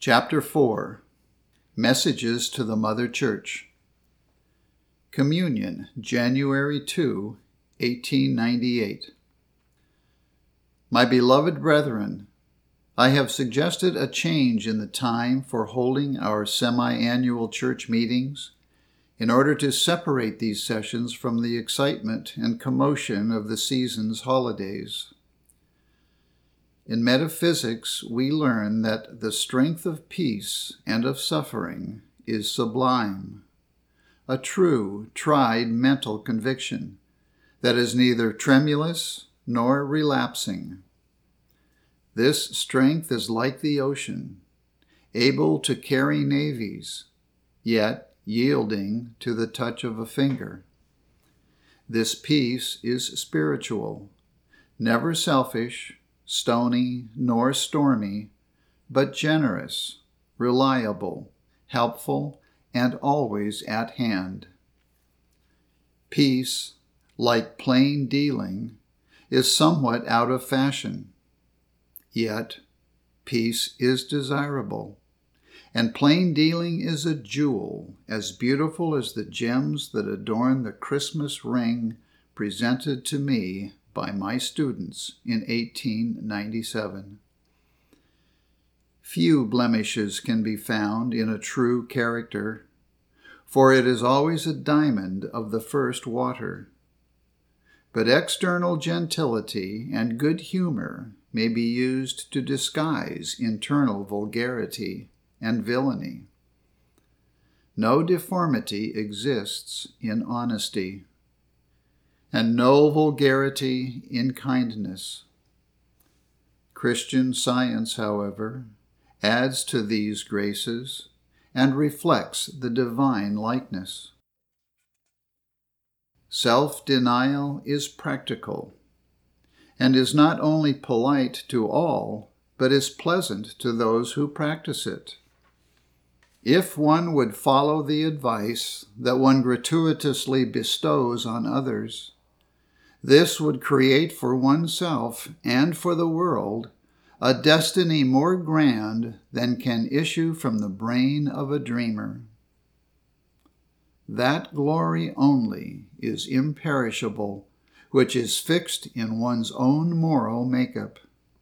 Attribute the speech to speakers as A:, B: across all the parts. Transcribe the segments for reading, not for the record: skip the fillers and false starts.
A: Chapter 4. Messages to the Mother Church. Communion, January 2, 1898. My beloved brethren, I have suggested a change in the time for holding our semi-annual church meetings in order to separate these sessions from the excitement and commotion of the season's holidays. In metaphysics, we learn that the strength of peace and of suffering is sublime, a true, tried mental conviction that is neither tremulous nor relapsing. This strength is like the ocean, able to carry navies, yet yielding to the touch of a finger. This peace is spiritual, never selfish, stony nor stormy, but generous, reliable, helpful, and always at hand. Peace, like plain dealing, is somewhat out of fashion. Yet, peace is desirable, and plain dealing is a jewel as beautiful as the gems that adorn the Christmas ring presented to me by my students in 1897. Few blemishes can be found in a true character, for it is always a diamond of the first water. But external gentility and good humor may be used to disguise internal vulgarity and villainy. No deformity exists in honesty, and no vulgarity in kindness. Christian Science, however, adds to these graces and reflects the divine likeness. Self-denial is practical, and is not only polite to all, but is pleasant to those who practice it. If one would follow the advice that one gratuitously bestows on others, this would create for oneself and for the world a destiny more grand than can issue from the brain of a dreamer. That glory only is imperishable, which is fixed in one's own moral makeup.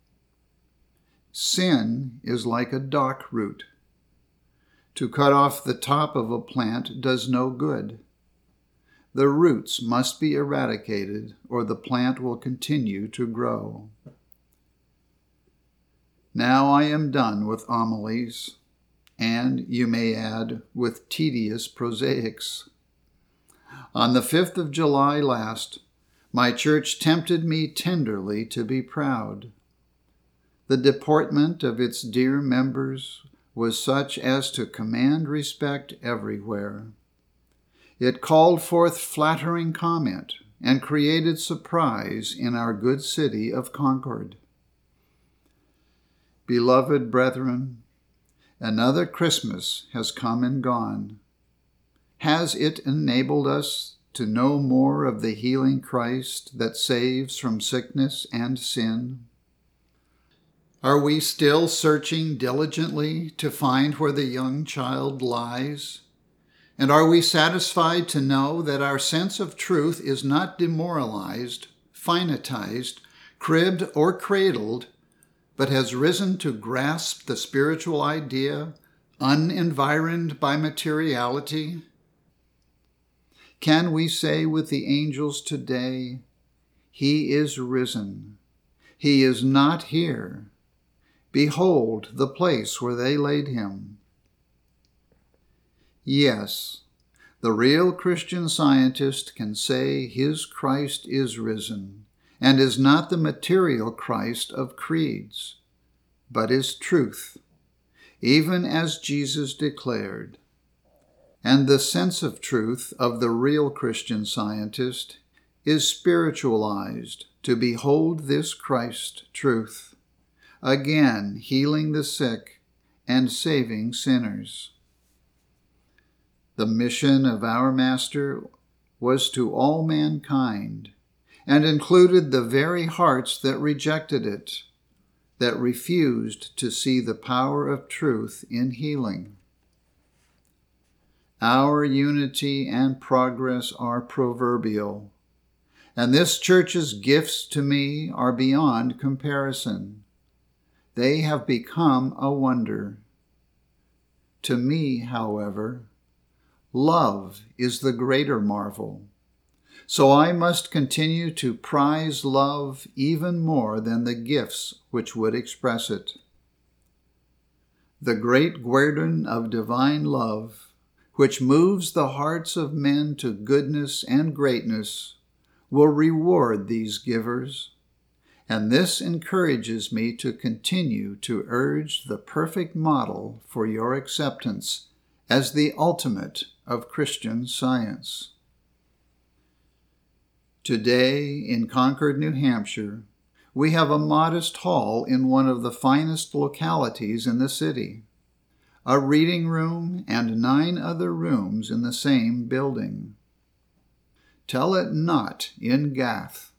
A: Sin is like a dock root. To cut off the top of a plant does no good. The roots must be eradicated, or the plant will continue to grow. Now I am done with homilies, and, you may add, with tedious prosaics. On the 5th of July last, my church tempted me tenderly to be proud. The deportment of its dear members was such as to command respect everywhere. It called forth flattering comment and created surprise in our good city of Concord. Beloved brethren, another Christmas has come and gone. Has it enabled us to know more of the healing Christ that saves from sickness and sin? Are we still searching diligently to find where the young child lies? And are we satisfied to know that our sense of truth is not demoralized, finitized, cribbed, or cradled, but has risen to grasp the spiritual idea, unenvironed by materiality? Can we say with the angels today, "He is risen. He is not here. Behold the place where they laid him"? Yes, the real Christian Scientist can say his Christ is risen, and is not the material Christ of creeds, but is truth, even as Jesus declared. And the sense of truth of the real Christian Scientist is spiritualized to behold this Christ truth, again healing the sick and saving sinners. The mission of our Master was to all mankind, and included the very hearts that rejected it, that refused to see the power of truth in healing. Our unity and progress are proverbial, and this church's gifts to me are beyond comparison. They have become a wonder. To me, however, love is the greater marvel. So I must continue to prize love even more than the gifts which would express it. The great guerdon of divine love, which moves the hearts of men to goodness and greatness, will reward these givers, and this encourages me to continue to urge the perfect model for your acceptance as the ultimate of Christian Science. Today, in Concord, New Hampshire, we have a modest hall in one of the finest localities in the city, a reading room and 9 other rooms in the same building. Tell it not in Gath.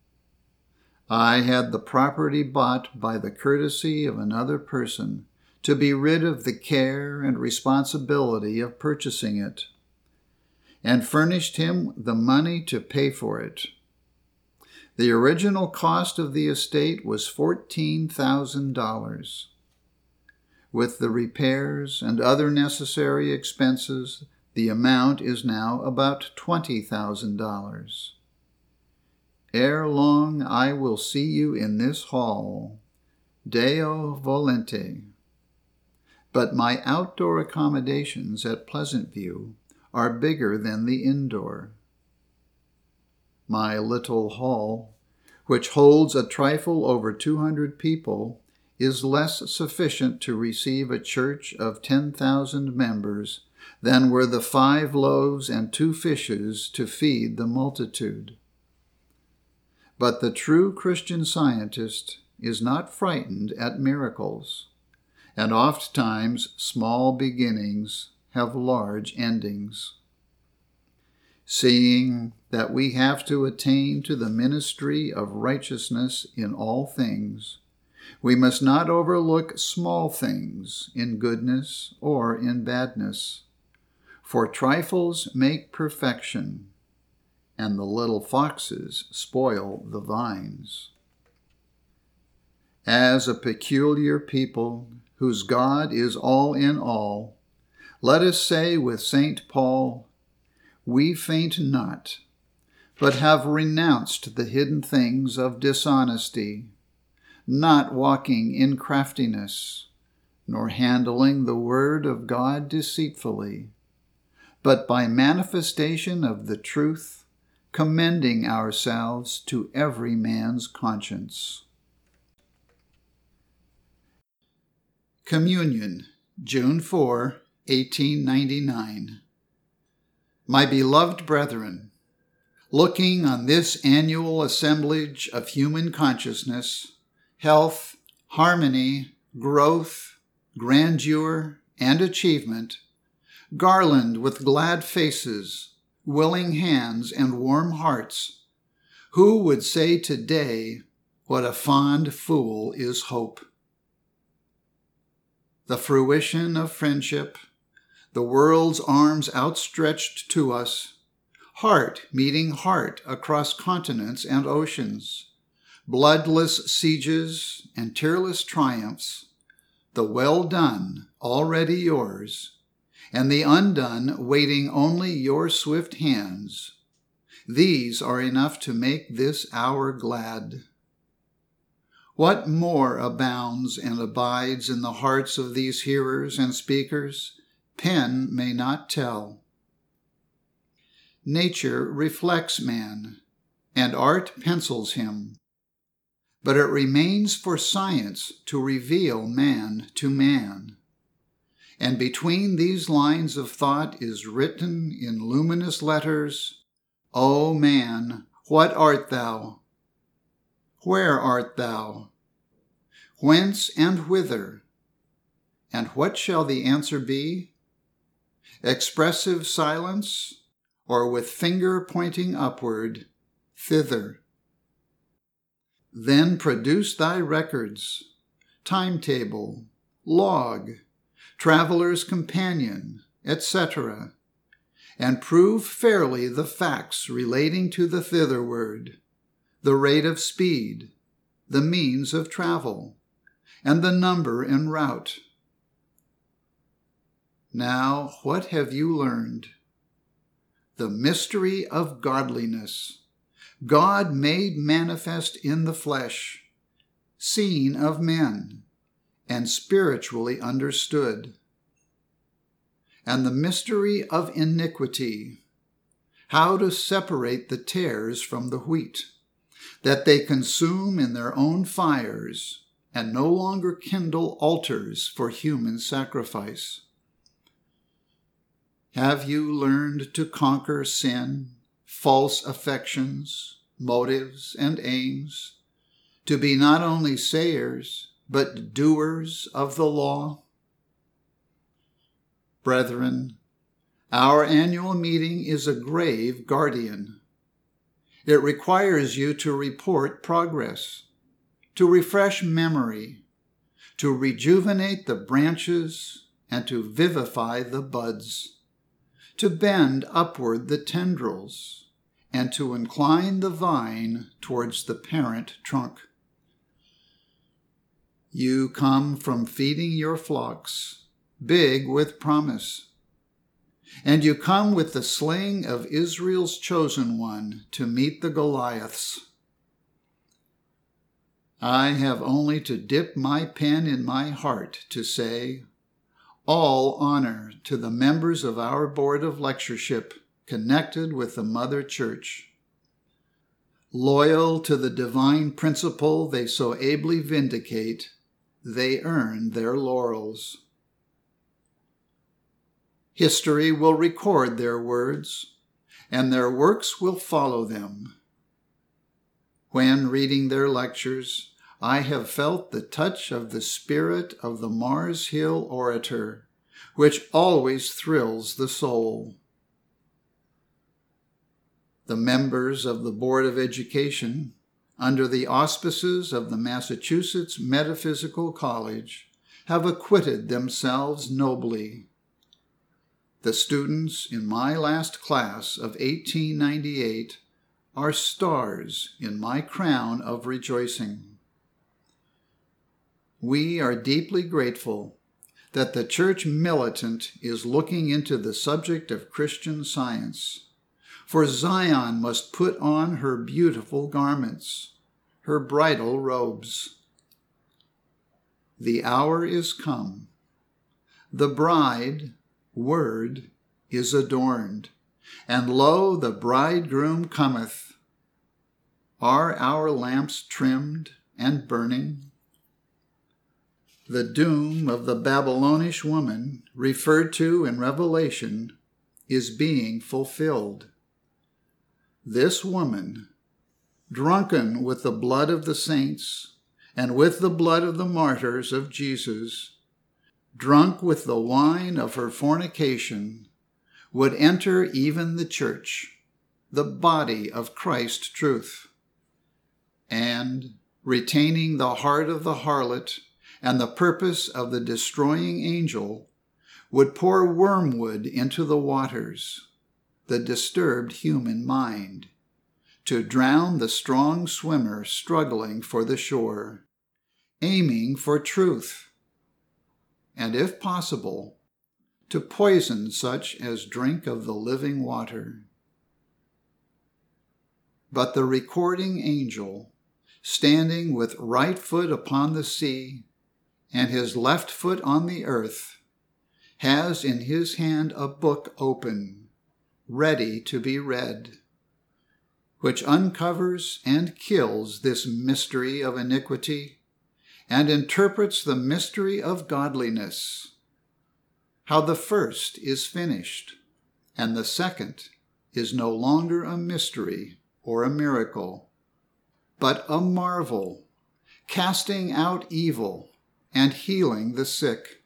A: I had the property bought by the courtesy of another person to be rid of the care and responsibility of purchasing it, and furnished him the money to pay for it. The original cost of the estate was $14,000. With the repairs and other necessary expenses, the amount is now about $20,000. Ere long I will see you in this hall, Deo volente. But my outdoor accommodations at Pleasant View are bigger than the indoor. My little hall, which holds a trifle over 200 people, is less sufficient to receive a church of 10,000 members than were the 5 loaves and 2 fishes to feed the multitude. But the true Christian Scientist is not frightened at miracles, and ofttimes small beginnings have large endings. Seeing that we have to attain to the ministry of righteousness in all things, we must not overlook small things in goodness or in badness, for trifles make perfection, and the little foxes spoil the vines. As a peculiar people whose God is all in all, let us say with St. Paul, "We faint not, but have renounced the hidden things of dishonesty, not walking in craftiness, nor handling the word of God deceitfully, but by manifestation of the truth, commending ourselves to every man's conscience." Communion, June 4, 1899. My beloved brethren, looking on this annual assemblage of human consciousness, health, harmony, growth, grandeur, and achievement, garland with glad faces, willing hands, and warm hearts, who would say today, what a fond fool is hope? The fruition of friendship, the world's arms outstretched to us, heart meeting heart across continents and oceans, bloodless sieges and tearless triumphs, the well done already yours, and the undone waiting only your swift hands, these are enough to make this hour glad. What more abounds and abides in the hearts of these hearers and speakers, pen may not tell. Nature reflects man, and art pencils him, but it remains for science to reveal man to man. And between these lines of thought is written in luminous letters, O man, what art thou? Where art thou? Whence and whither? And what shall the answer be? Expressive silence, or with finger pointing upward, thither? Then produce thy records, timetable, log, traveler's companion, etc., and prove fairly the facts relating to the thitherward, the rate of speed, the means of travel, and the number en route. Now, what have you learned? The mystery of godliness, God made manifest in the flesh, seen of men, and spiritually understood. And the mystery of iniquity, how to separate the tares from the wheat, that they consume in their own fires, and no longer kindle altars for human sacrifice. Have you learned to conquer sin, false affections, motives, and aims, to be not only sayers, but doers of the law? Brethren, our annual meeting is a grave guardian. It requires you to report progress, to refresh memory, to rejuvenate the branches, and to vivify the buds, to bend upward the tendrils, and to incline the vine towards the parent trunk. You come from feeding your flocks, big with promise, and you come with the sling of Israel's chosen one to meet the Goliaths. I have only to dip my pen in my heart to say, all honor to the members of our Board of Lectureship connected with the Mother Church. Loyal to the divine principle they so ably vindicate, they earn their laurels. History will record their words, and their works will follow them. When reading their lectures, I have felt the touch of the spirit of the Mars Hill orator, which always thrills the soul. The members of the Board of Education, under the auspices of the Massachusetts Metaphysical College, have acquitted themselves nobly. The students in my last class of 1898 are stars in my crown of rejoicing. We are deeply grateful that the Church militant is looking into the subject of Christian Science, for Zion must put on her beautiful garments, her bridal robes. The hour is come. The bride, Word, is adorned, and lo, the bridegroom cometh. Are our lamps trimmed and burning? The doom of the Babylonish woman, referred to in Revelation, is being fulfilled. This woman, drunken with the blood of the saints and with the blood of the martyrs of Jesus, drunk with the wine of her fornication, would enter even the church, the body of Christ truth, and, retaining the heart of the harlot and the purpose of the destroying angel, would pour wormwood into the waters, the disturbed human mind, to drown the strong swimmer struggling for the shore, aiming for truth, and if possible, to poison such as drink of the living water. But the recording angel, standing with right foot upon the sea and his left foot on the earth, has in his hand a book open, ready to be read, which uncovers and kills this mystery of iniquity and interprets the mystery of godliness, how the first is finished and the second is no longer a mystery or a miracle, but a marvel, casting out evil and healing the sick.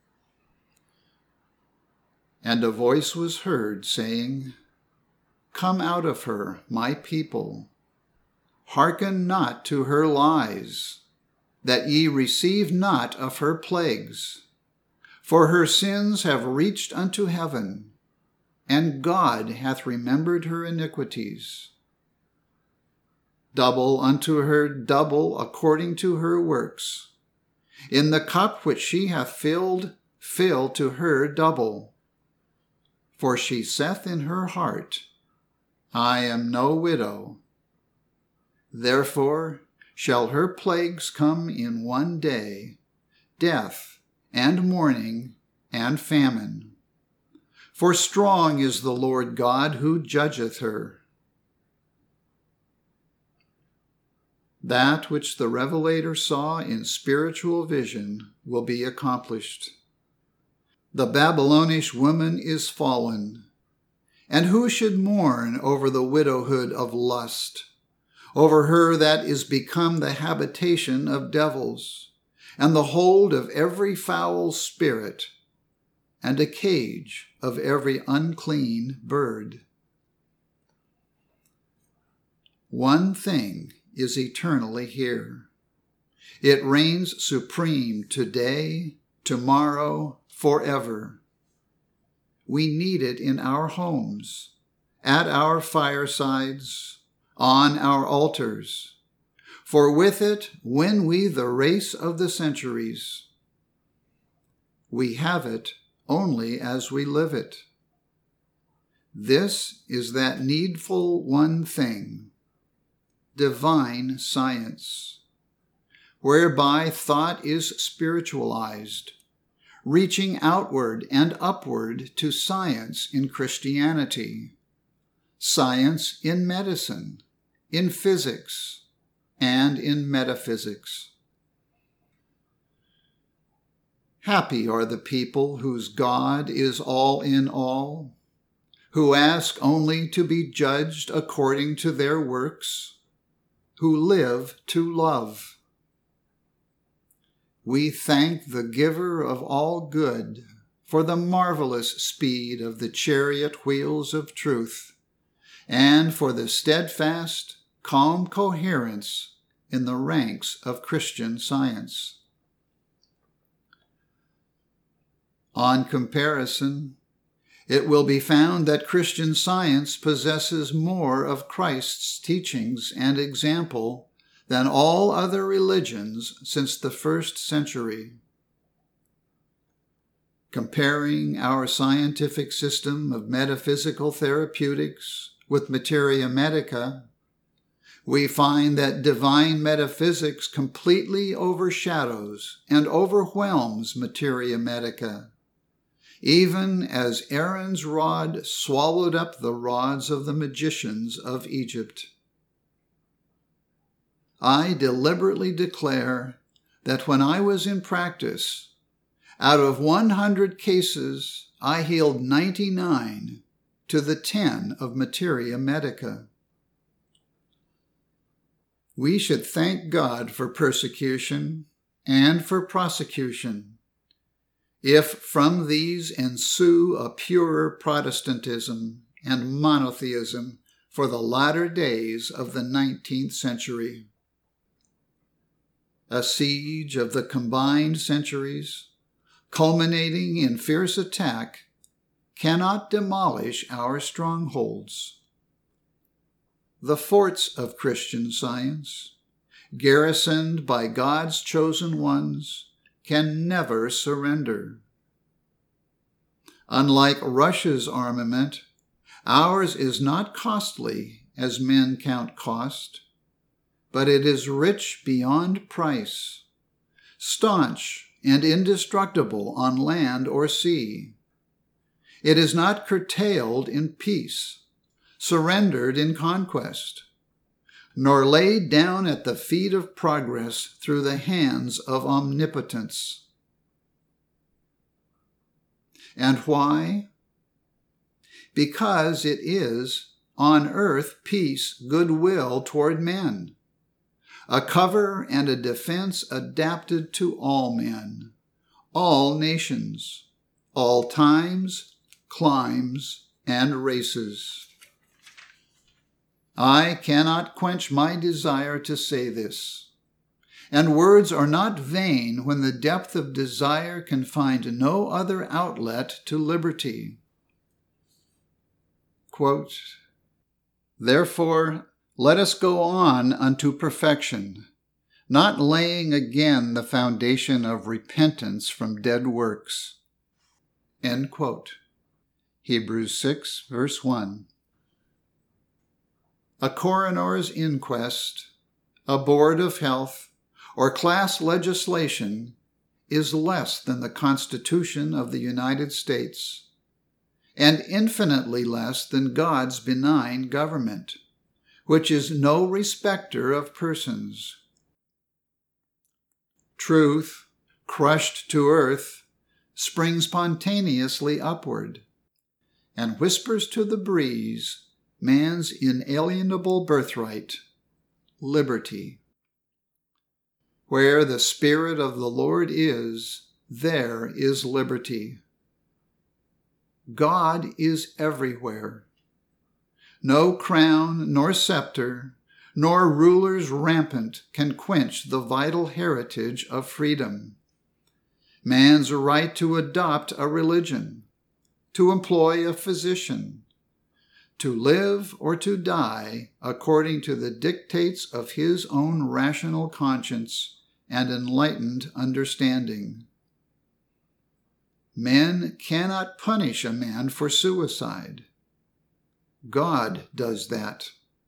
A: And a voice was heard saying, "Come out of her, my people. Hearken not to her lies. that ye receive not of her plagues. For her sins have reached unto heaven, and God hath remembered her iniquities. Double unto her double according to her works. In the cup which she hath filled, fill to her double. For she saith in her heart, I am no widow. Therefore shall her plagues come in one day, death, and mourning, and famine. For strong is the Lord God who judgeth her. That which the Revelator saw in spiritual vision will be accomplished. The Babylonish woman is fallen, and who should mourn over the widowhood of lust, over her that is become the habitation of devils, and the hold of every foul spirit, and a cage of every unclean bird. One thing is eternally here. It reigns supreme today, tomorrow, forever. We need it in our homes, at our firesides, on our altars, for with it win we the race of the centuries. We have it only as we live it. This is that needful one thing, divine science, whereby thought is spiritualized, reaching outward and upward to science in Christianity, science in medicine, in physics, and in metaphysics. Happy are the people whose God is all in all, who ask only to be judged according to their works, who live to love. We thank the Giver of all good for the marvelous speed of the chariot wheels of truth, and for the steadfast, calm coherence in the ranks of Christian Science. On comparison, it will be found that Christian Science possesses more of Christ's teachings and example than all other religions since the 1st century. Comparing our scientific system of metaphysical therapeutics with materia medica, we find that divine metaphysics completely overshadows and overwhelms materia medica, even as Aaron's rod swallowed up the rods of the magicians of Egypt. I deliberately declare that when I was in practice, out of 100 cases, I healed 99 to the 10 of materia medica. We should thank God for persecution and for prosecution, if from these ensue a purer Protestantism and monotheism for the latter days of the 19th century. A siege of the combined centuries, culminating in fierce attack, cannot demolish our strongholds. The forts of Christian Science, garrisoned by God's chosen ones, can never surrender. Unlike Russia's armament, ours is not costly as men count cost, but it is rich beyond price, staunch and indestructible on land or sea. It is not curtailed in peace, surrendered in conquest, nor laid down at the feet of progress through the hands of omnipotence. And why? Because it is, on earth, peace, goodwill toward men, a cover and a defense adapted to all men, all nations, all times, climes, and races. I cannot quench my desire to say this, And words are not vain when the depth of desire can find no other outlet to liberty. Quote, "Therefore, let us go on unto perfection, not laying again the foundation of repentance from dead works." End quote. Hebrews 6, verse 1. A coroner's inquest, a board of health, or class legislation is less than the Constitution of the United States, and infinitely less than God's benign government, which is no respecter of persons. Truth, crushed to earth, springs spontaneously upward, and whispers to the breeze man's inalienable birthright, liberty. Where the Spirit of the Lord is, there is liberty. God is everywhere. No crown nor scepter, nor rulers rampant can quench the vital heritage of freedom. Man's right to adopt a religion, to employ a physician, to live or to die according to the dictates of his own rational conscience and enlightened understanding. Men cannot punish a man for suicide. God does that.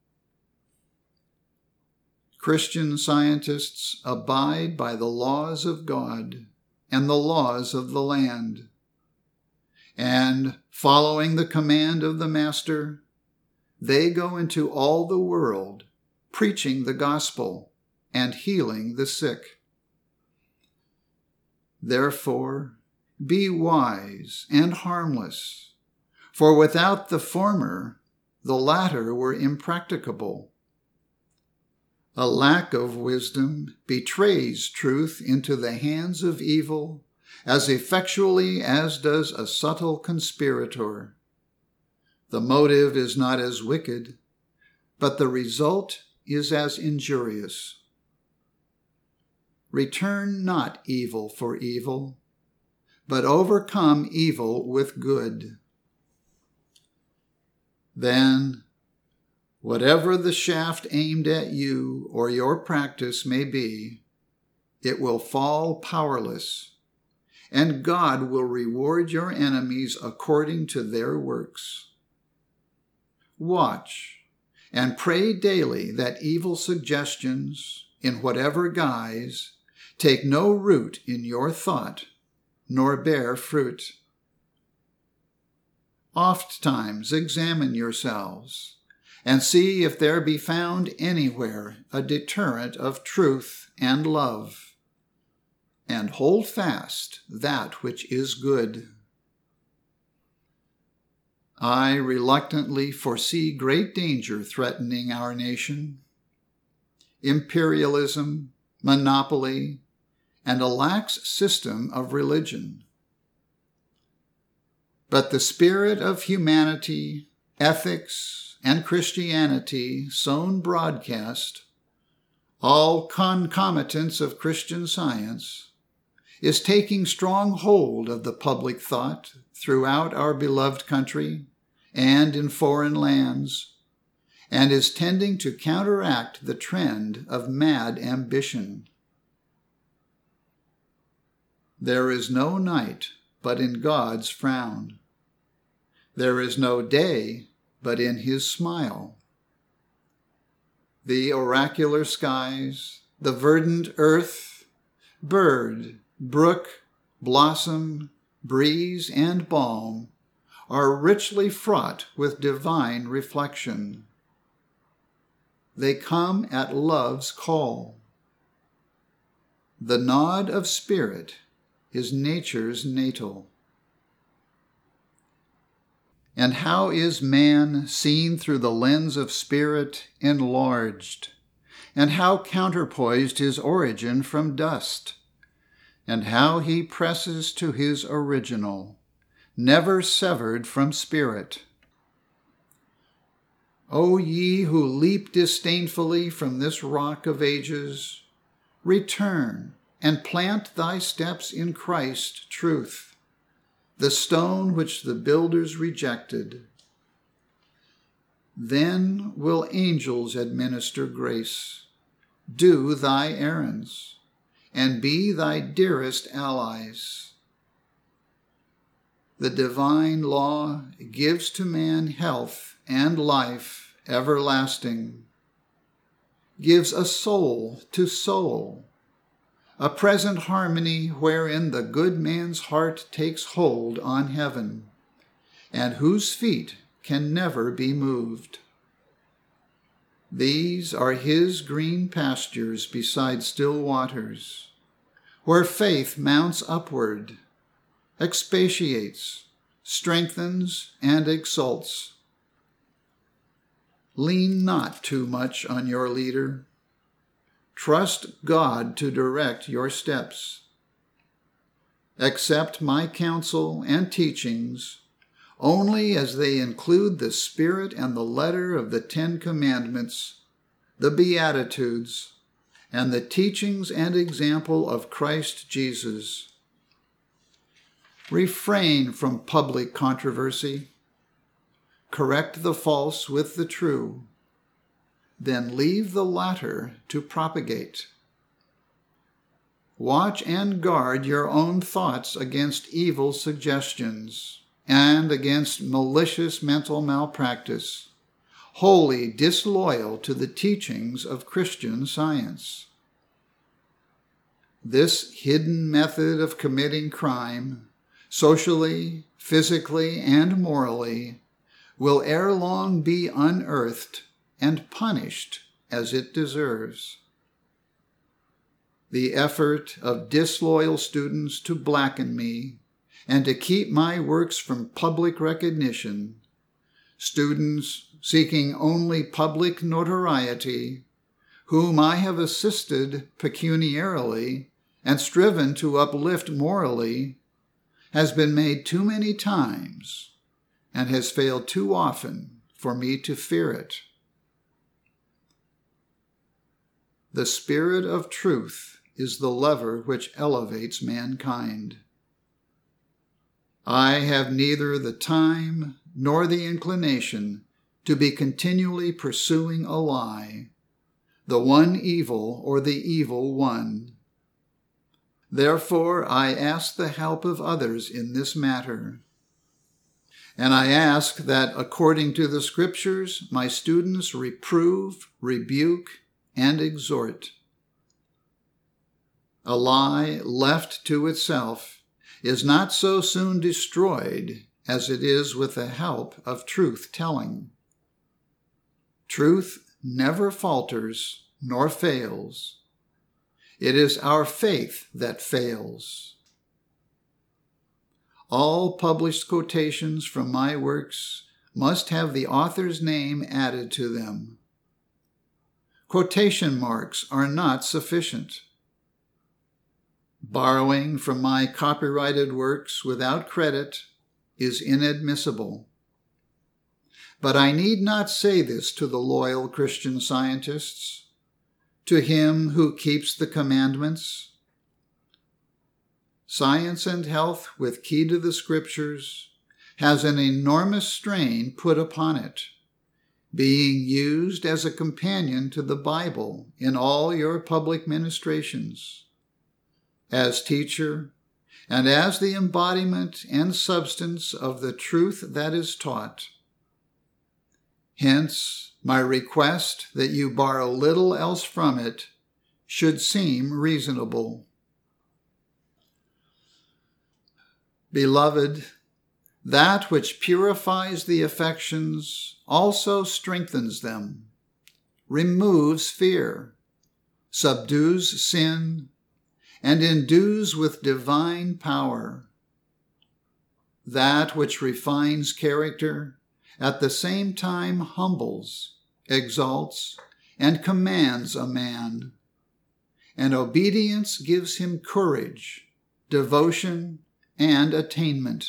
A: Christian scientists abide by the laws of God and the laws of the land. And, following the command of the Master, they go into all the world, preaching the gospel and healing the sick. Therefore, be wise and harmless, for without the former, the latter were impracticable. A lack of wisdom betrays truth into the hands of evil as effectually as does a subtle conspirator. The motive is not as wicked, but the result is as injurious. Return not evil for evil, but overcome evil with good. Then, whatever the shaft aimed at you or your practice may be, it will fall powerless, and God will reward your enemies according to their works. Watch and pray daily that evil suggestions, in whatever guise, take no root in your thought, nor bear fruit. Ofttimes examine yourselves, and see if there be found anywhere a deterrent of truth and love, and hold fast that which is good. I reluctantly foresee great danger threatening our nation. Imperialism, monopoly, and a lax system of religion. But the spirit of humanity, ethics, and Christianity sown broadcast, all concomitants of Christian science, is taking strong hold of the public thought throughout our beloved country and in foreign lands, and is tending to counteract the trend of mad ambition. There is no night but in God's frown. There is no day but in his smile. The oracular skies, the verdant earth, bird, brook, blossom, breeze, and balm are richly fraught with divine reflection. They come at love's call. The nod of spirit is nature's natal. And how is man seen through the lens of spirit enlarged? And how counterpoised his origin from dust? And how he presses to his original, never severed from spirit. O ye who leap disdainfully from this rock of ages, return and plant thy steps in Christ truth, the stone which the builders rejected. Then will angels administer grace, do thy errands, and be thy dearest allies. The divine law gives to man health and life everlasting, gives a soul to soul, a present harmony wherein the good man's heart takes hold on heaven, and whose feet can never be moved. These are his green pastures beside still waters, where faith mounts upward, expatiates, strengthens, and exalts. Lean not too much on your leader. Trust God to direct your steps. Accept my counsel and teachings only as they include the spirit and the letter of the 10 Commandments, the Beatitudes, and the teachings and example of Christ Jesus. Refrain from public controversy. Correct the false with the true. Then leave the latter to propagate. Watch and guard your own thoughts against evil suggestions and against malicious mental malpractice, wholly disloyal to the teachings of Christian Science. This hidden method of committing crime, socially, physically, and morally, will ere long be unearthed and punished as it deserves. The effort of disloyal students to blacken me and to keep my works from public recognition, students seeking only public notoriety, whom I have assisted pecuniarily and striven to uplift morally, has been made too many times and has failed too often for me to fear it. The Spirit of truth is the lever which elevates mankind. I have neither the time nor the inclination to be continually pursuing a lie, the one evil or the evil one. Therefore, I ask the help of others in this matter. And I ask that, according to the Scriptures, my students reprove, rebuke, and exhort. A lie left to itself is not so soon destroyed as it is with the help of truth-telling. Truth never falters nor fails. It is our faith that fails. All published quotations from my works must have the author's name added to them. Quotation marks are not sufficient. Borrowing from my copyrighted works without credit is inadmissible. But I need not say this to the loyal Christian Scientists, to him who keeps the commandments. Science and Health with Key to the Scriptures has an enormous strain put upon it, being used as a companion to the Bible in all your public ministrations, as teacher, and as the embodiment and substance of the truth that is taught. Hence, my request that you borrow little else from it should seem reasonable. Beloved, that which purifies the affections also strengthens them, removes fear, subdues sin, and endues with divine power. That which refines character at the same time humbles, exalts, and commands a man, and obedience gives him courage, devotion, and attainment.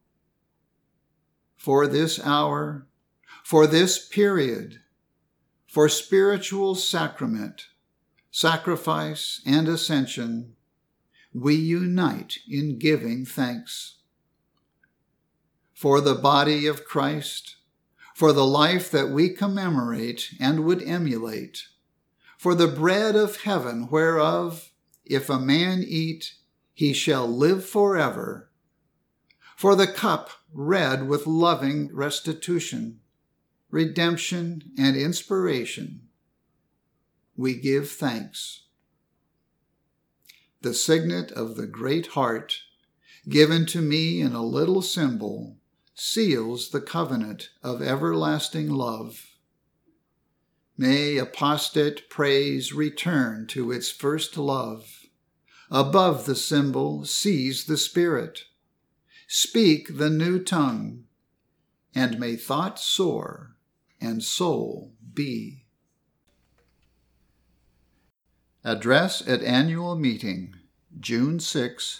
A: For this hour, for this period, for spiritual sacrament, sacrifice, and ascension, we unite in giving thanks. For the body of Christ, for the life that we commemorate and would emulate, for the bread of heaven whereof, if a man eat, he shall live forever, for the cup red with loving restitution, redemption, and inspiration, we give thanks. The signet of the great heart, given to me in a little symbol, seals the covenant of everlasting love. May apostate praise return to its first love. Above the symbol seize the Spirit. Speak the new tongue, and may thought soar and soul be. Address at Annual Meeting, June 6,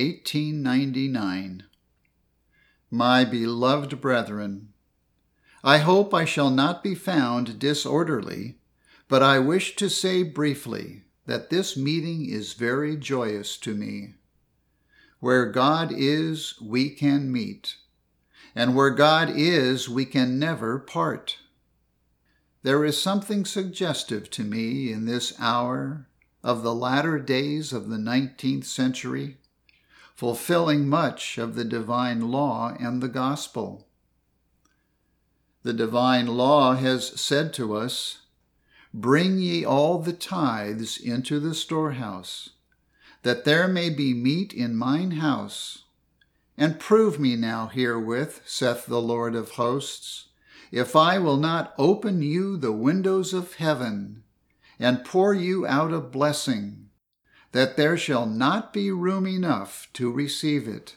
A: 1899. My beloved brethren, I hope I shall not be found disorderly, but I wish to say briefly that this meeting is very joyous to me. Where God is, we can meet, and where God is, we can never part. There is something suggestive to me in this hour of the latter days of the 19th century, fulfilling much of the divine law and the gospel. The divine law has said to us, "Bring ye all the tithes into the storehouse, that there may be meat in mine house. And prove me now herewith, saith the Lord of hosts, if I will not open you the windows of heaven, and pour you out a blessing, that there shall not be room enough to receive it."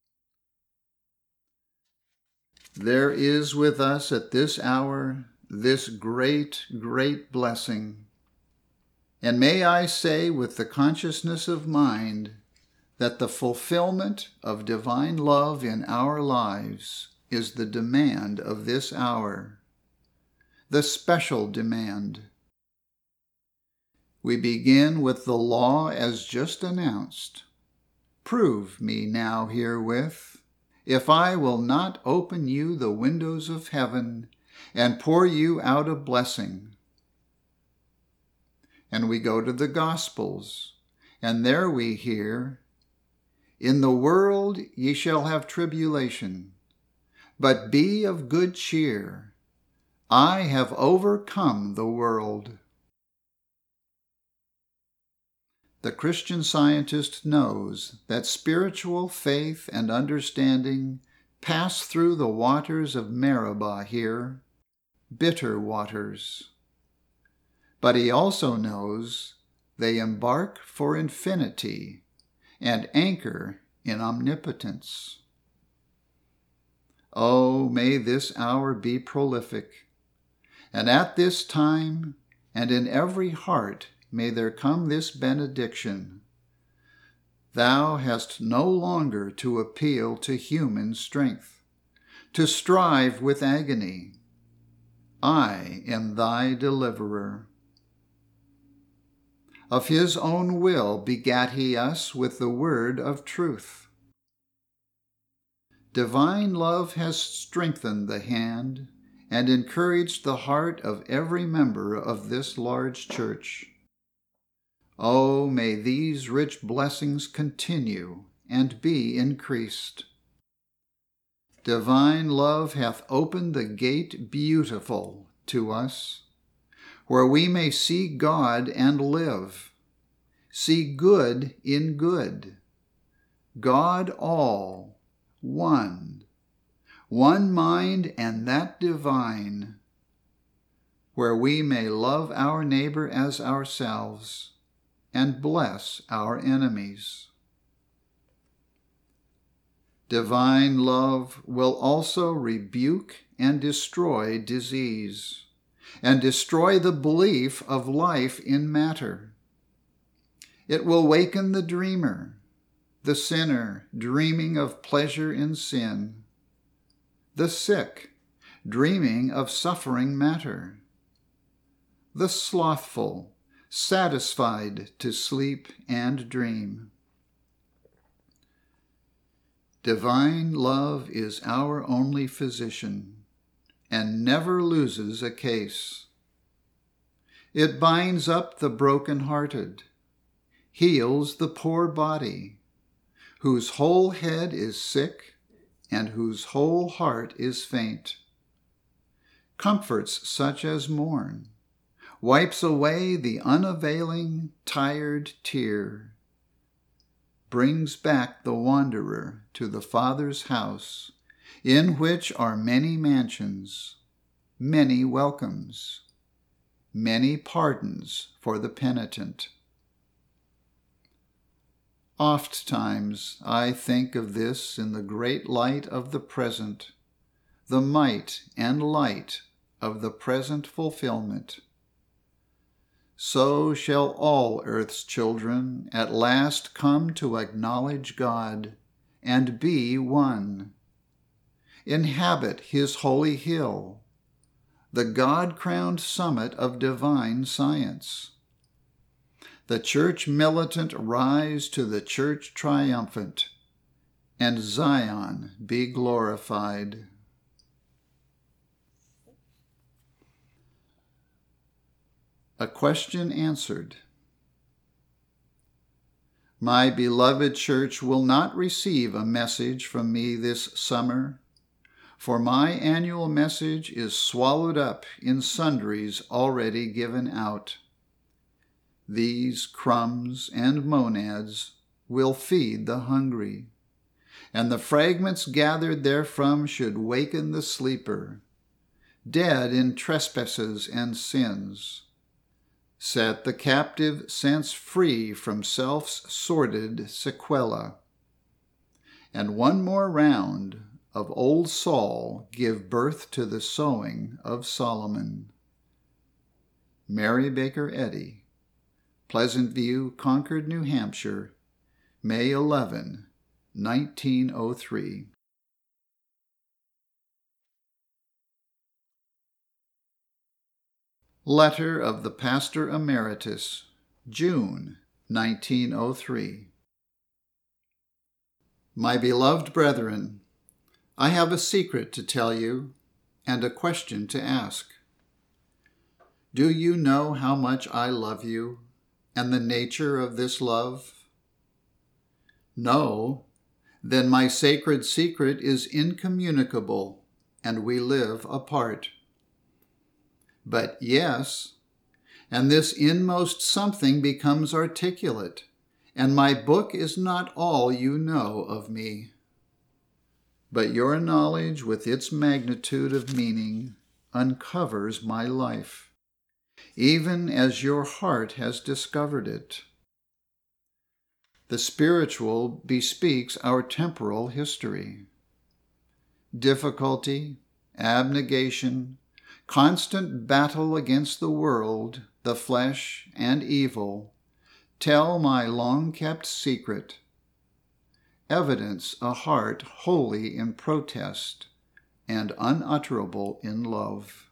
A: There is with us at this hour this great, great blessing. And may I say with the consciousness of mind that the fulfillment of divine love in our lives is the demand of this hour, the special demand. We begin with the law as just announced. Prove me now herewith, if I will not open you the windows of heaven and pour you out a blessing. And we go to the Gospels, and there we hear, "In the world ye shall have tribulation, but be of good cheer. I have overcome the world." The Christian Scientist knows that spiritual faith and understanding pass through the waters of Meribah here, bitter waters. But he also knows they embark for infinity and anchor in omnipotence. Oh, may this hour be prolific, and at this time and in every heart may there come this benediction: Thou hast no longer to appeal to human strength, to strive with agony. I am thy deliverer. Of his own will begat he us with the word of truth. Divine love has strengthened the hand and encouraged the heart of every member of this large church. Oh, may these rich blessings continue and be increased. Divine love hath opened the gate beautiful to us, where we may see God and live, see good in good, God all, one mind and that divine, where we may love our neighbor as ourselves, and bless our enemies. Divine love will also rebuke and destroy disease, and destroy the belief of life in matter. It will waken the dreamer, the sinner dreaming of pleasure in sin, the sick dreaming of suffering matter, the slothful satisfied to sleep and dream. Divine love is our only physician, and never loses a case. It binds up the broken-hearted, heals the poor body, whose whole head is sick and whose whole heart is faint, comforts such as mourn, wipes away the unavailing, tired tear, brings back the wanderer to the Father's house, in which are many mansions, many welcomes, many pardons for the penitent. Ofttimes I think of this in the great light of the present, the might and light of the present fulfillment. So shall all earth's children at last come to acknowledge God and be one, inhabit his holy hill, the God-crowned summit of divine science. The church militant rise to the church triumphant, and Zion be glorified. A question answered. My beloved church will not receive a message from me this summer, for my annual message is swallowed up in sundries already given out. These crumbs and monads will feed the hungry, and the fragments gathered therefrom should waken the sleeper, dead in trespasses and sins, set the captive sense free from self's sordid sequela, and one more round of old Saul give birth to the sowing of Solomon. Mary Baker Eddy, Pleasant View, Concord, New Hampshire, May 11, 1903. Letter of the Pastor Emeritus, June 1903. My beloved brethren, I have a secret to tell you and a question to ask. Do you know how much I love you and the nature of this love? No, then my sacred secret is incommunicable and we live apart. But yes, and this inmost something becomes articulate, and my book is not all you know of me. But your knowledge with its magnitude of meaning uncovers my life, even as your heart has discovered it. The spiritual bespeaks our temporal history. Difficulty, abnegation, constant battle against the world, the flesh, and evil, tell my long-kept secret, evidence a heart holy in protest and unutterable in love.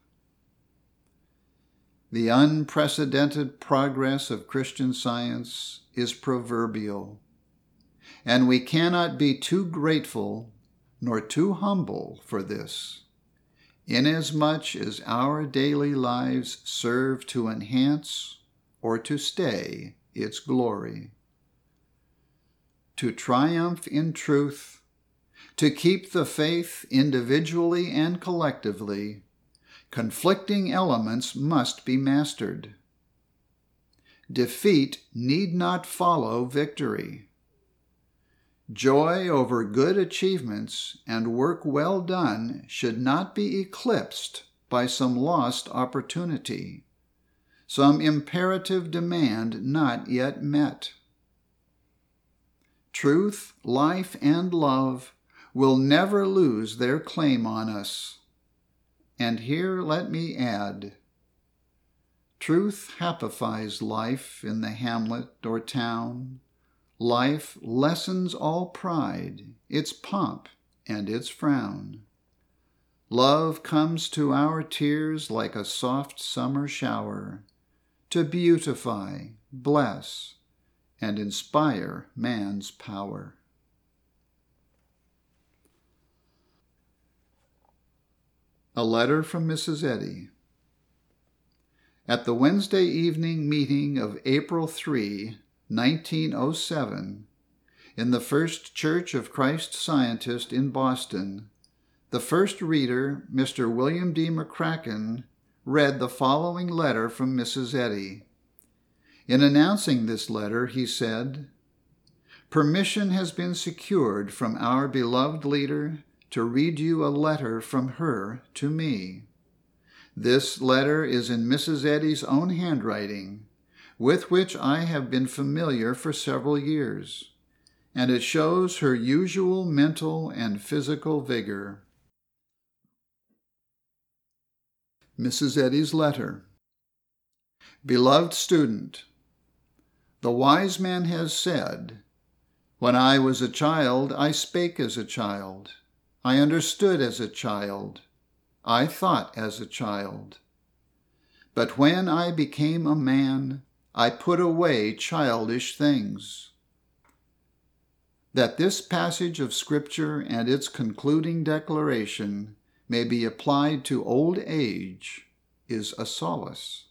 A: The unprecedented progress of Christian Science is proverbial, and we cannot be too grateful nor too humble for this, inasmuch as our daily lives serve to enhance or to stay its glory. To triumph in truth, to keep the faith individually and collectively, conflicting elements must be mastered. Defeat need not follow victory. Joy over good achievements and work well done should not be eclipsed by some lost opportunity, some imperative demand not yet met. Truth, life, and love will never lose their claim on us. And here let me add, truth happifies life in the hamlet or town. Life lessens all pride, its pomp, and its frown. Love comes to our tears like a soft summer shower, to beautify, bless, and inspire man's power. A letter from Mrs. Eddy. At the Wednesday evening meeting of April 3, 1907, in the First Church of Christ Scientist in Boston, the first reader, Mr. William D. McCracken, read the following letter from Mrs. Eddy. In announcing this letter, he said, "Permission has been secured from our beloved leader to read you a letter from her to me. This letter is in Mrs. Eddy's own handwriting, with which I have been familiar for several years, and it shows her usual mental and physical vigor." Mrs. Eddy's letter. Beloved student, the wise man has said, "When I was a child, I spake as a child. I understood as a child. I thought as a child. But when I became a man, I put away childish things." That this passage of Scripture and its concluding declaration may be applied to old age is a solace.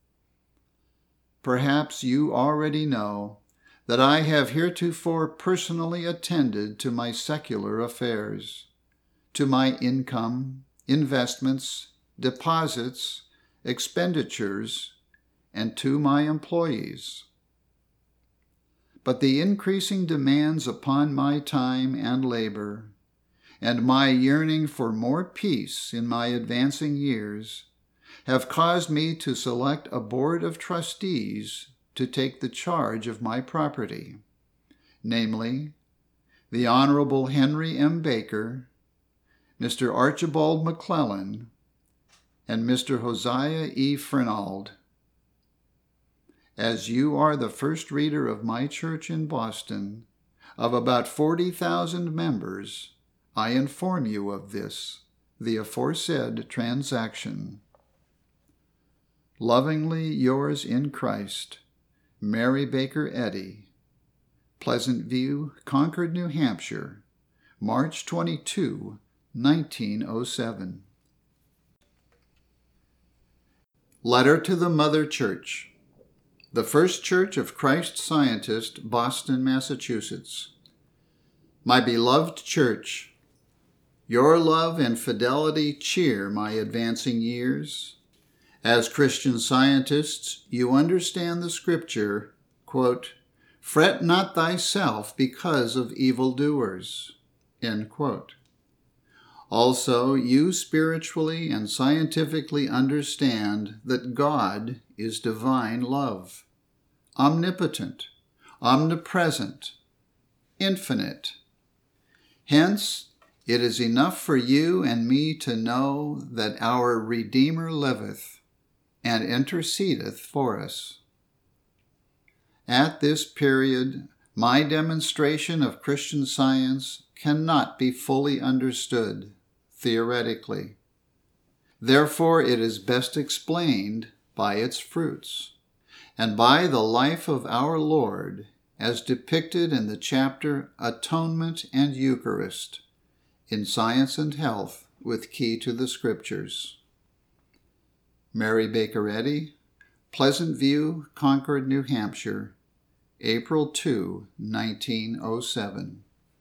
A: Perhaps you already know that I have heretofore personally attended to my secular affairs, to my income, investments, deposits, expenditures, and to my employees. But the increasing demands upon my time and labor, and my yearning for more peace in my advancing years, have caused me to select a board of trustees to take the charge of my property, namely, the Honorable Henry M. Baker, Mr. Archibald McClellan, and Mr. Hosea E. Fernald. As you are the first reader of my church in Boston, of about 40,000 members, I inform you of this, the aforesaid transaction. Lovingly yours in Christ, Mary Baker Eddy, Pleasant View, Concord, New Hampshire, March 22, 1907. Letter to the Mother Church. The First Church of Christ Scientist, Boston, Massachusetts. My beloved church, your love and fidelity cheer my advancing years. As Christian Scientists, you understand the Scripture, quote, "Fret not thyself because of evildoers," end quote. Also, you spiritually and scientifically understand that God is divine love, omnipotent, omnipresent, infinite. Hence, it is enough for you and me to know that our Redeemer liveth and intercedeth for us. At this period, my demonstration of Christian Science cannot be fully understood theoretically. Therefore, it is best explained by its fruits, and by the life of our Lord as depicted in the chapter Atonement and Eucharist in Science and Health with Key to the Scriptures. Mary Baker Eddy, Pleasant View, Concord, New Hampshire, April 2, 1907.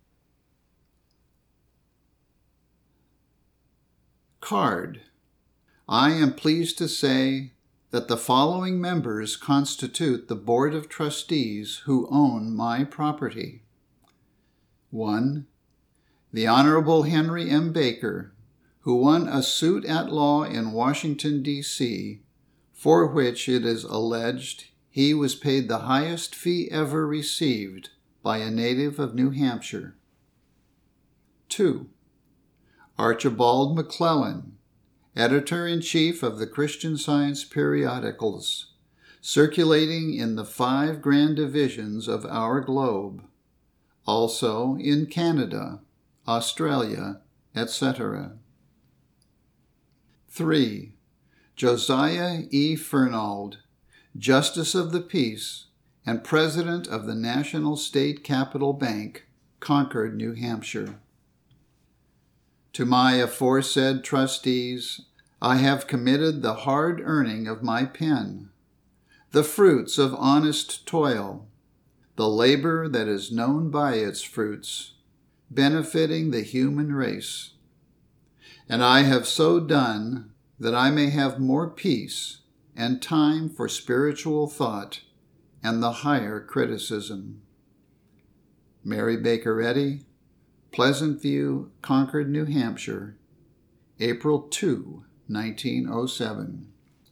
A: Card. I am pleased to say that the following members constitute the Board of Trustees who own my property. 1. The Honorable Henry M. Baker, who won a suit at law in Washington, D.C., for which it is alleged he was paid the highest fee ever received by a native of New Hampshire. 2. Archibald McClellan, Editor-in-Chief of the Christian Science periodicals, circulating in the 5 grand divisions of our globe, also in Canada, Australia, etc. 3. Josiah E. Fernald, Justice of the Peace, and President of the National State Capital Bank, Concord, New Hampshire. To my aforesaid trustees, I have committed the hard earning of my pen, the fruits of honest toil, the labor that is known by its fruits, benefiting the human race. And I have so done that I may have more peace and time for spiritual thought and the higher criticism. Mary Baker Eddy, Pleasant View, Concord, New Hampshire, April 2, 1907.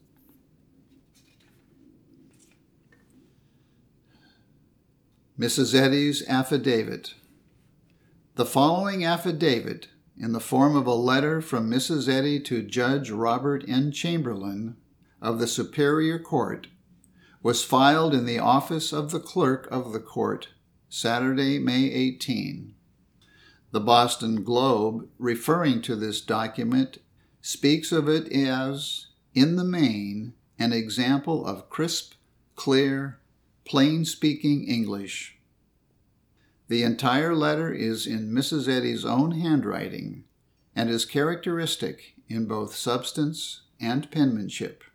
A: Mrs. Eddy's Affidavit. The following affidavit, in the form of a letter from Mrs. Eddy to Judge Robert N. Chamberlain of the Superior Court, was filed in the office of the Clerk of the Court, Saturday, May 18. The Boston Globe, referring to this document, speaks of it as, in the main, an example of crisp, clear, plain-speaking English. The entire letter is in Mrs. Eddy's own handwriting and is characteristic in both substance and penmanship.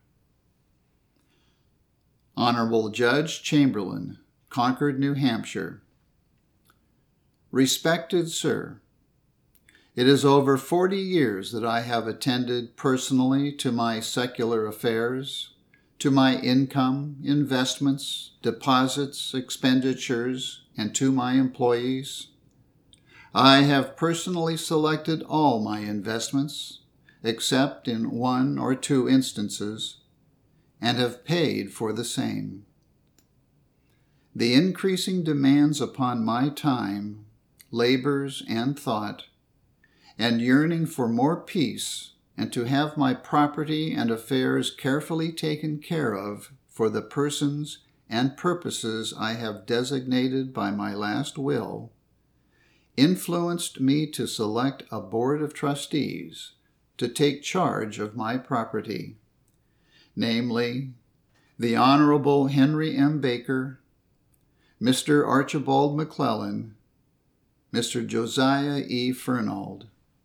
A: Honorable Judge Chamberlain, Concord, New Hampshire. Respected Sir, it is over 40 years that I have attended personally to my secular affairs, to my income, investments, deposits, expenditures, and to my employees. I have personally selected all my investments, except in 1 or 2 instances, and have paid for the same. The increasing demands upon my time, labors, and thought, and yearning for more peace and to have my property and affairs carefully taken care of for the persons and purposes I have designated by my last will, influenced me to select a board of trustees to take charge of my property, namely, the Honorable Henry M. Baker, Mr. Archibald McClellan, Mr. Josiah E. Fernald.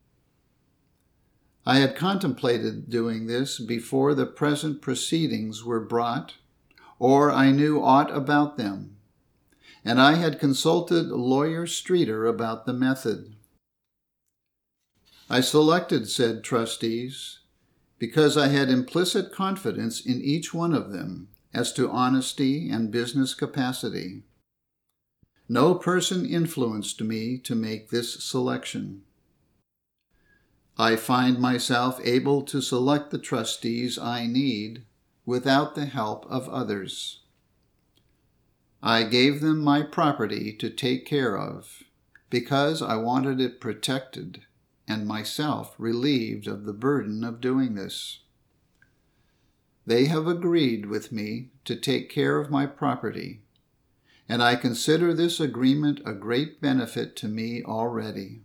A: I had contemplated doing this before the present proceedings were brought, or I knew aught about them, and I had consulted Lawyer Streeter about the method. I selected said trustees because I had implicit confidence in each one of them as to honesty and business capacity. No person influenced me to make this selection. I find myself able to select the trustees I need without the help of others. I gave them my property to take care of because I wanted it protected and myself relieved of the burden of doing this. They have agreed with me to take care of my property, and I consider this agreement a great benefit to me already.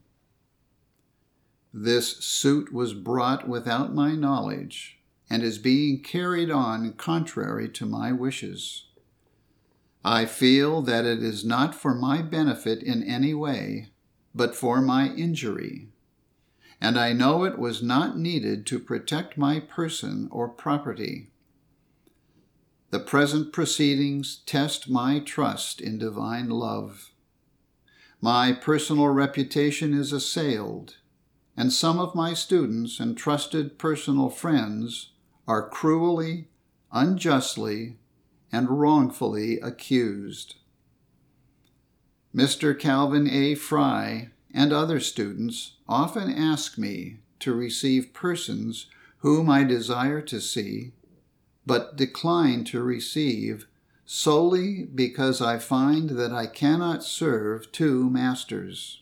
A: This suit was brought without my knowledge and is being carried on contrary to my wishes. I feel that it is not for my benefit in any way, but for my injury, and I know it was not needed to protect my person or property. The present proceedings test my trust in divine love. My personal reputation is assailed, and some of my students and trusted personal friends are cruelly, unjustly, and wrongfully accused. Mr. Calvin A. Fry and other students often ask me to receive persons whom I desire to see, but decline to receive solely because I find that I cannot serve 2 masters.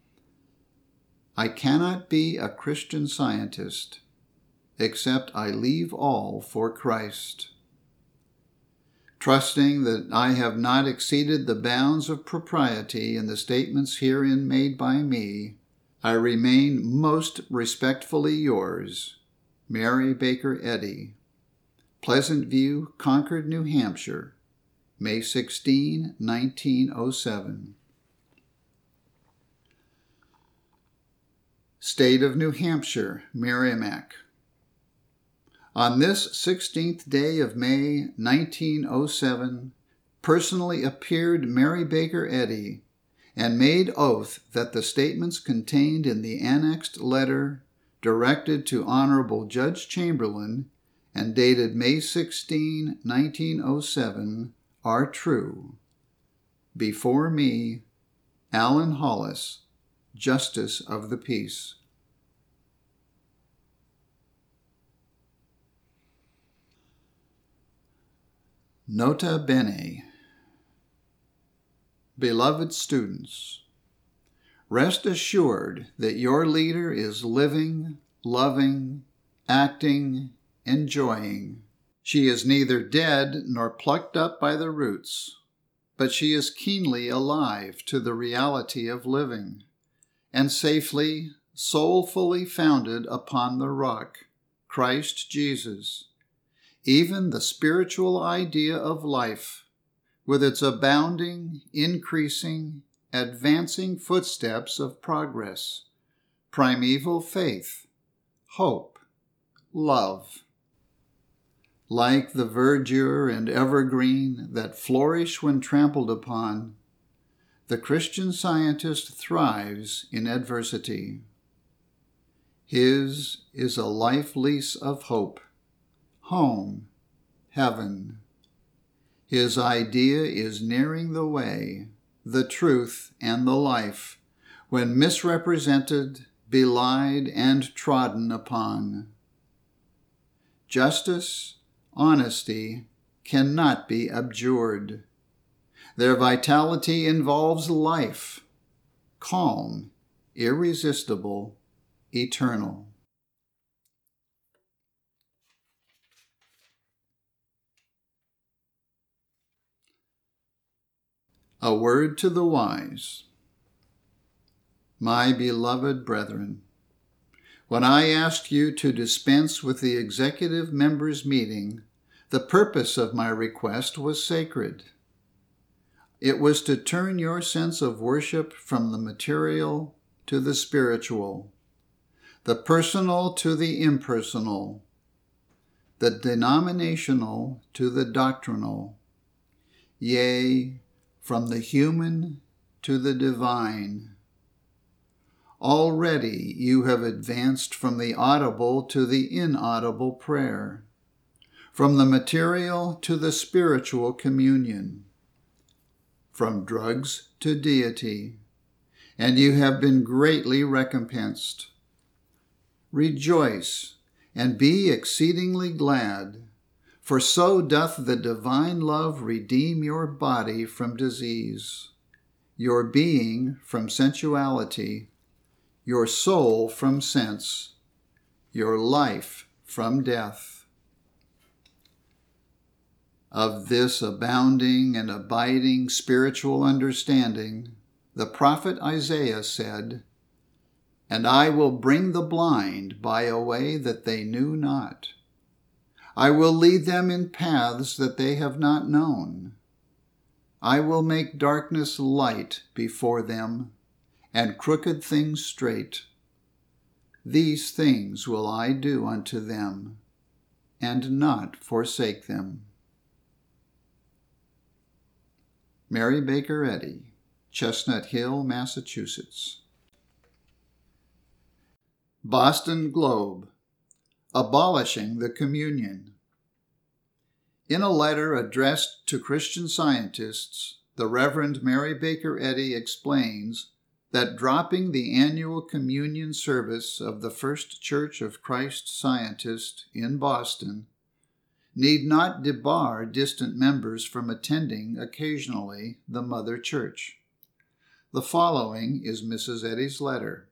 A: I cannot be a Christian Scientist, except I leave all for Christ. Trusting that I have not exceeded the bounds of propriety in the statements herein made by me, I remain most respectfully yours, Mary Baker Eddy, Pleasant View, Concord, New Hampshire, May 16, 1907. State of New Hampshire, Merrimack. On this 16th day of May, 1907, personally appeared Mary Baker Eddy and made oath that the statements contained in the annexed letter directed to Honorable Judge Chamberlain and dated May 16, 1907, are true. Before me, Allen Hollis, Justice of the Peace. Nota Bene. Beloved students, rest assured that your leader is living, loving, acting, enjoying. She is neither dead nor plucked up by the roots, but she is keenly alive to the reality of living, and safely, soulfully founded upon the rock, Christ Jesus, even the spiritual idea of life, with its abounding, increasing, advancing footsteps of progress, primeval faith, hope, love. Like the verdure and evergreen that flourish when trampled upon, the Christian Scientist thrives in adversity. His is a life lease of hope, home, heaven. His idea is nearing the way, the truth, and the life, when misrepresented, belied, and trodden upon. Justice, honesty cannot be abjured. Their vitality involves life, calm, irresistible, eternal. A word to the wise. My beloved brethren, when I asked you to dispense with the executive members' meeting, the purpose of my request was sacred. It was to turn your sense of worship from the material to the spiritual, the personal to the impersonal, the denominational to the doctrinal, yea, from the human to the divine. Already you have advanced from the audible to the inaudible prayer, from the material to the spiritual communion, from drugs to deity, and you have been greatly recompensed. Rejoice and be exceedingly glad, for so doth the divine love redeem your body from disease, your being from sensuality, your soul from sense, your life from death. Of this abounding and abiding spiritual understanding, the prophet Isaiah said, "And I will bring the blind by a way that they knew not. I will lead them in paths that they have not known. I will make darkness light before them, and crooked things straight. These things will I do unto them, and not forsake them." Mary Baker Eddy, Chestnut Hill, Massachusetts. Boston Globe. Abolishing the Communion. In a letter addressed to Christian Scientists, the Reverend Mary Baker Eddy explains that dropping the annual communion service of the First Church of Christ Scientist in Boston need not debar distant members from attending occasionally the Mother Church. The following is Mrs. Eddy's letter.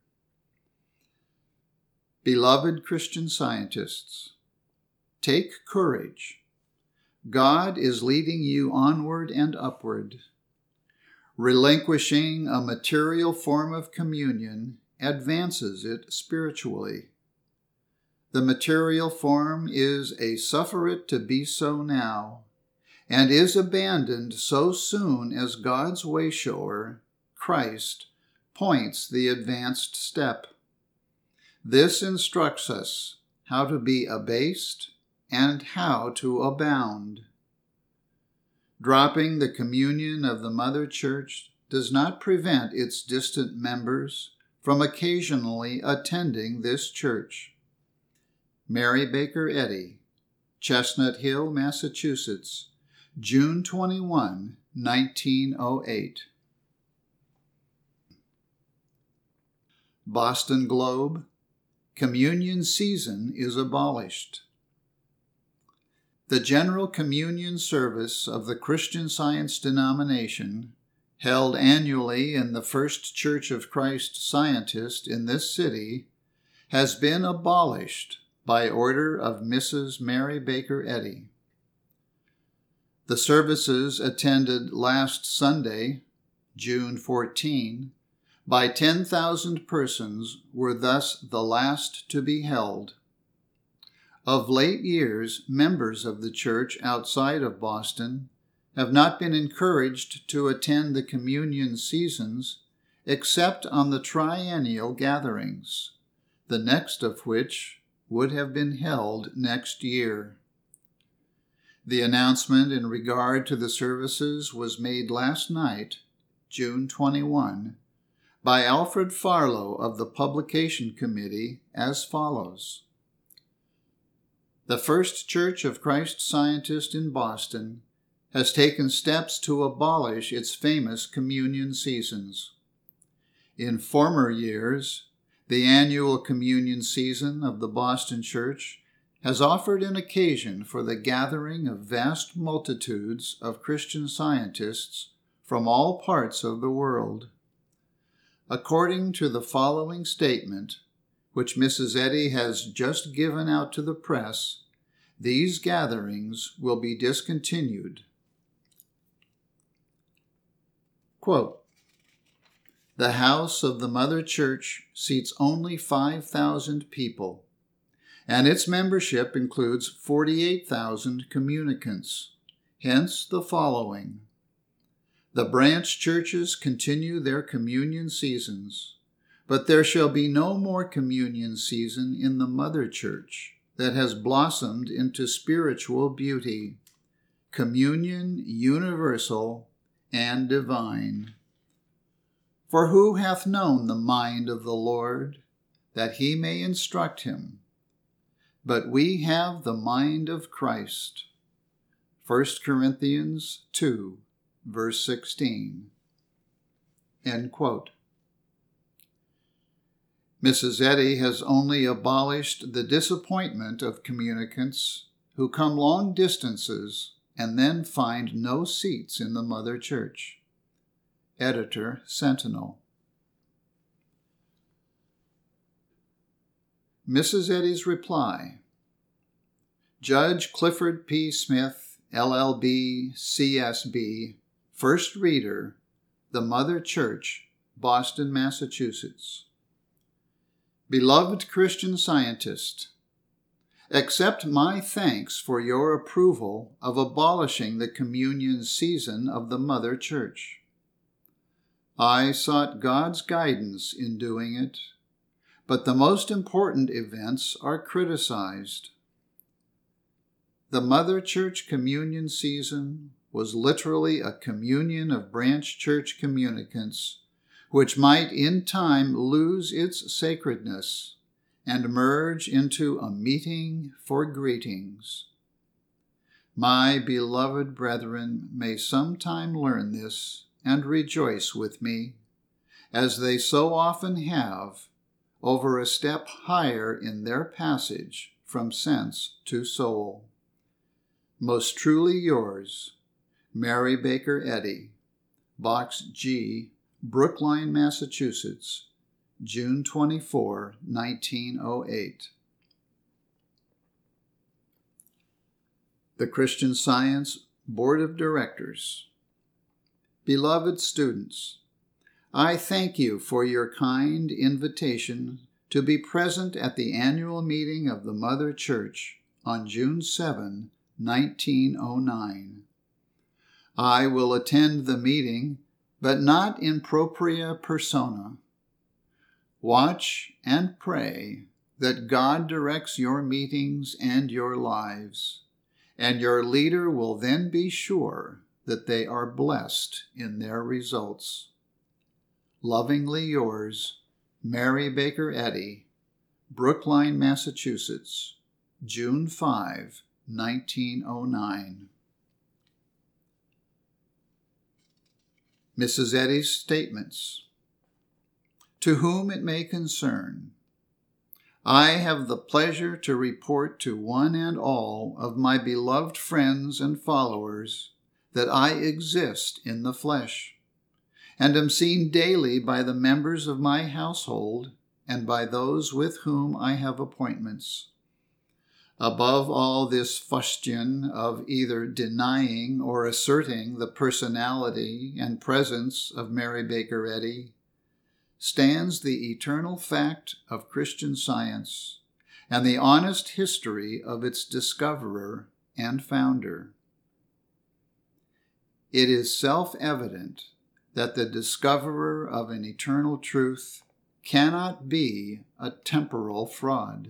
A: Beloved Christian Scientists, take courage. God is leading you onward and upward. Relinquishing a material form of communion advances it spiritually. The material form is a suffer it to be so now, and is abandoned so soon as God's wayshower, Christ, points the advanced step. This instructs us how to be abased and how to abound. Dropping the communion of the Mother Church does not prevent its distant members from occasionally attending this church. Mary Baker Eddy, Chestnut Hill, Massachusetts, June 21, 1908. Boston Globe, Communion season is abolished. The General Communion Service of the Christian Science denomination, held annually in the First Church of Christ Scientist in this city, has been abolished by order of Mrs. Mary Baker Eddy. The services attended last Sunday, June 14, by 10,000 persons were thus the last to be held. Of late years, members of the church outside of Boston have not been encouraged to attend the communion seasons except on the triennial gatherings, the next of which would have been held next year. The announcement in regard to the services was made last night, June 21, by Alfred Farlow of the Publication Committee as follows. The First Church of Christ Scientist in Boston has taken steps to abolish its famous communion seasons. In former years, the annual communion season of the Boston Church has offered an occasion for the gathering of vast multitudes of Christian Scientists from all parts of the world. According to the following statement, which Mrs. Eddy has just given out to the press, these gatherings will be discontinued. Quote, "The house of the Mother Church seats only 5,000 people, and its membership includes 48,000 communicants. Hence the following. The branch churches continue their communion seasons, but there shall be no more communion season in the Mother Church that has blossomed into spiritual beauty, communion universal and divine. For who hath known the mind of the Lord, that he may instruct him? But we have the mind of Christ." 1 Corinthians 2, verse 16. End quote. Mrs. Eddy has only abolished the disappointment of communicants who come long distances and then find no seats in the Mother Church. Editor, Sentinel. Mrs. Eddy's reply. Judge Clifford P. Smith, LLB, CSB, First Reader, The Mother Church, Boston, Massachusetts. Beloved Christian Scientist, accept my thanks for your approval of abolishing the communion season of the Mother Church. I sought God's guidance in doing it, but the most important events are criticized. The Mother Church communion season was literally a communion of branch church communicants, which might in time lose its sacredness and merge into a meeting for greetings. My beloved brethren may sometime learn this and rejoice with me, as they so often have, over a step higher in their passage from sense to soul. Most truly yours, Mary Baker Eddy, Box G, Brookline, Massachusetts, June 24, 1908. The Christian Science Board of Directors. Beloved students, I thank you for your kind invitation to be present at the annual meeting of the Mother Church on June 7, 1909. I will attend the meeting, but not in propria persona. Watch and pray that God directs your meetings and your lives, and your leader will then be sure that they are blessed in their results. Lovingly yours, Mary Baker Eddy, Brookline, Massachusetts, June 5, 1909. Mrs. Eddy's statements. To whom it may concern, I have the pleasure to report to one and all of my beloved friends and followers that I exist in the flesh, and am seen daily by the members of my household and by those with whom I have appointments. Above all this fustian of either denying or asserting the personality and presence of Mary Baker Eddy stands the eternal fact of Christian Science and the honest history of its discoverer and founder. It is self-evident that the discoverer of an eternal truth cannot be a temporal fraud.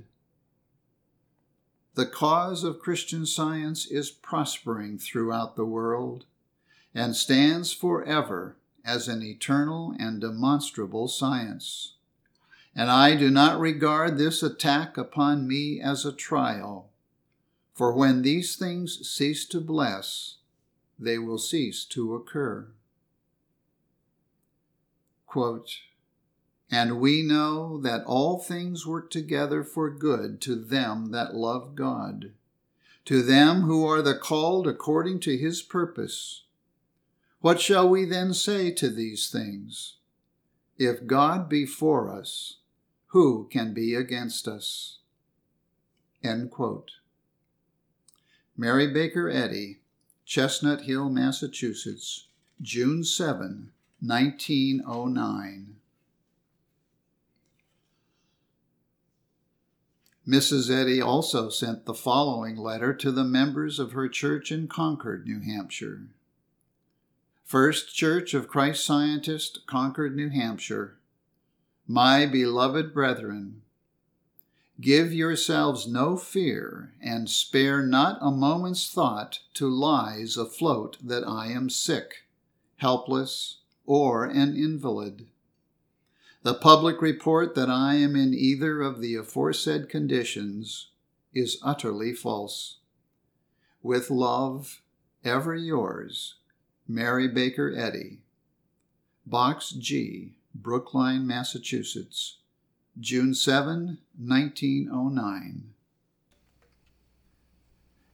A: The cause of Christian Science is prospering throughout the world and stands forever as an eternal and demonstrable science. And I do not regard this attack upon me as a trial, for when these things cease to bless, they will cease to occur. Quote, and we know that all things work together for good to them that love God, to them who are the called according to his purpose. What shall we then say to these things? If God be for us, who can be against us? End quote. Mary Baker Eddy, Chestnut Hill, Massachusetts, June 7, 1909. Mrs. Eddy also sent the following letter to the members of her church in Concord, New Hampshire. First Church of Christ Scientist, Concord, New Hampshire. My beloved brethren, give yourselves no fear, and spare not a moment's thought to lies afloat that I am sick, helpless, or an invalid. The public report that I am in either of the aforesaid conditions is utterly false. With love, ever yours, Mary Baker Eddy. Box G, Brookline, Massachusetts, June 7, 1909.